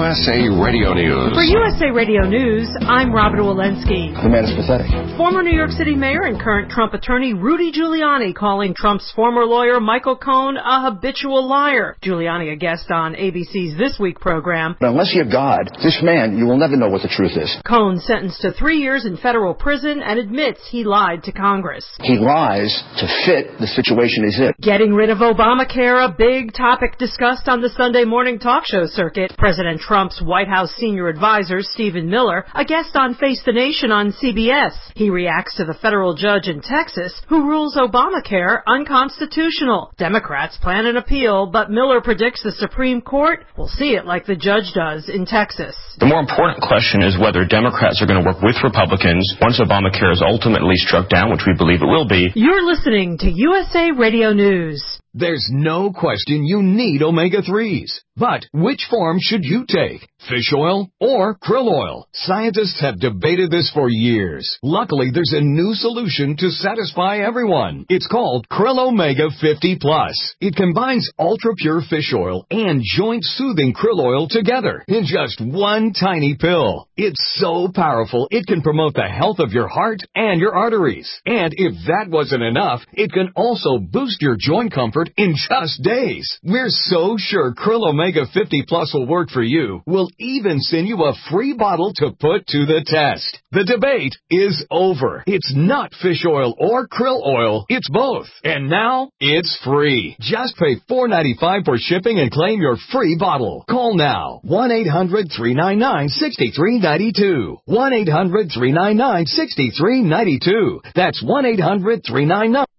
USA Radio News. For USA Radio News, I'm Robin Walensky. The man is pathetic. Former New York City Mayor and current Trump attorney Rudy Giuliani calling Trump's former lawyer Michael Cohen a habitual liar. Giuliani, a guest on ABC's This Week program. But unless you have God, this man, you will never know what the truth is. Cohen sentenced to 3 years in federal prison and admits he lied to Congress. He lies to fit the situation he's in. Getting rid of Obamacare, a big topic discussed on the Sunday morning talk show circuit. President Trump's White House senior advisor, Stephen Miller, a guest on Face the Nation on CBS. He reacts to the federal judge in Texas who rules Obamacare unconstitutional. Democrats plan an appeal, but Miller predicts the Supreme Court will see it like the judge does in Texas. The more important question is whether Democrats are going to work with Republicans once Obamacare is ultimately struck down, which we believe it will be. You're listening to USA Radio News. There's no question you need omega-3s. But which form should you take? Fish oil or krill oil? Scientists have debated this for years. Luckily, there's a new solution to satisfy everyone. It's called Krill Omega 50 Plus. It combines ultra-pure fish oil and joint-soothing krill oil together in just one tiny pill. It's so powerful, it can promote the health of your heart and your arteries. And if that wasn't enough, it can also boost your joint comfort in just days. We're so sure Krill Omega 50 Plus will work for you. We'll even send you a free bottle to put to the test. The debate is over. It's not fish oil or krill oil. It's both. And now it's free. Just pay $4.95 for shipping and claim your free bottle. Call now. 1-800-399-6392. 1-800-399-6392. That's 1-800-399